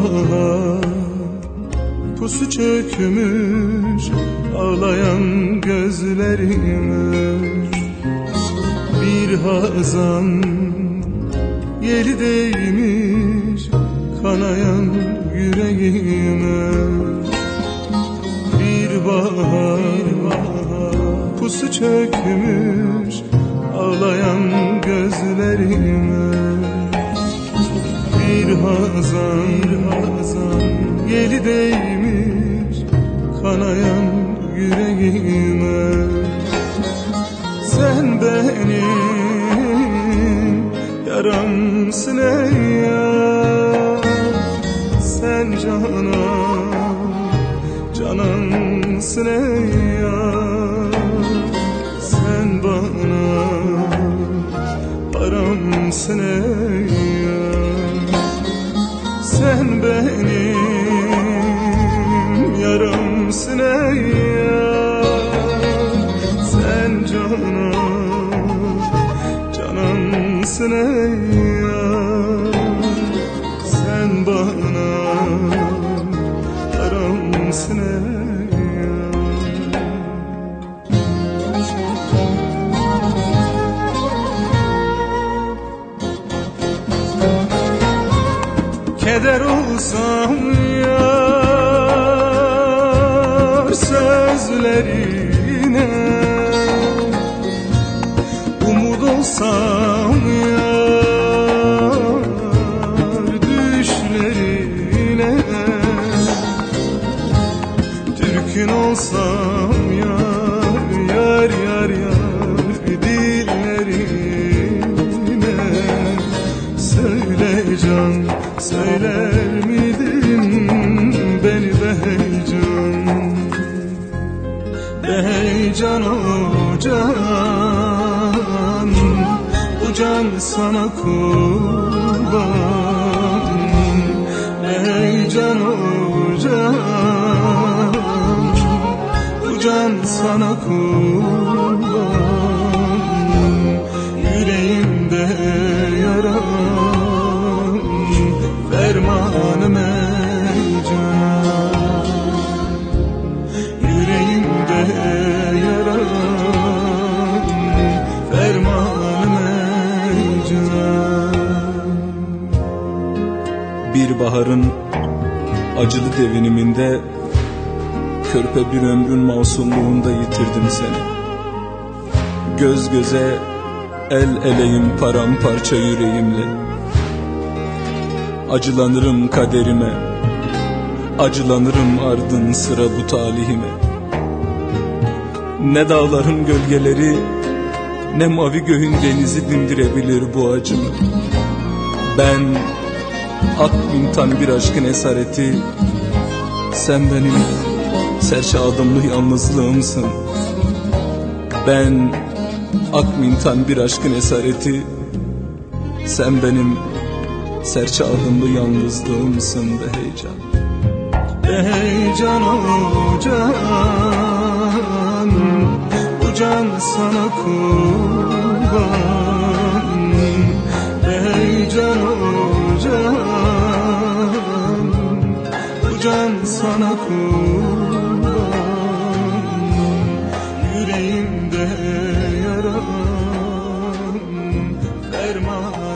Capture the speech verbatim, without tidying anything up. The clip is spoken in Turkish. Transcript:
bahar pusu çökmüş ağlayan gözlerime, bir hazan yeli değmiş kanayan yüreğime. Bir bahar pusu çökmüş ağlayan gözlerime, bir hazan, bir hazan yeli değmiş kanayan yüreğime. Sen benim yaramsın ey yar, sen canan, canansın ey yar. Sen bana paramsın ey yar, sen benim yaramsın ey yar. Sen canan, canansın ey yar. Sen bana paramsın ey yar. Keder olsam yar sözlerine, umut olsam yar düşlerine, Türk'ün olsam yar, yar yar yar dillerine. Söyle can, söyler miydin beni beycan, beycan o can, bu can sana kurban. Beycan o can, bu can sana kurban. Yüreğimde yara, fermanım ey can, yüreğimde yara, fermanım ey can. Bir baharın acılı deviniminde, körpe bir ömrün masumluğunda yitirdim seni. Göz göze, el eleyim paramparça yüreğimle. Acılanırım kaderime, acılanırım ardın sıra bu talihime. Ne dağların gölgeleri, ne mavi göğün denizi dindirebilir bu acımı. Ben ak mintan bir aşkın esareti, sen benim serçe adımlı yalnızlığımsın. Ben ak mintan bir aşkın esareti, sen benim serçe adımlı yalnızlığımsın be heyecan. Heyecan o can, bu can sana kurban. Heyecan o can, bu can sana kurban. Yüreğimde yara, ferman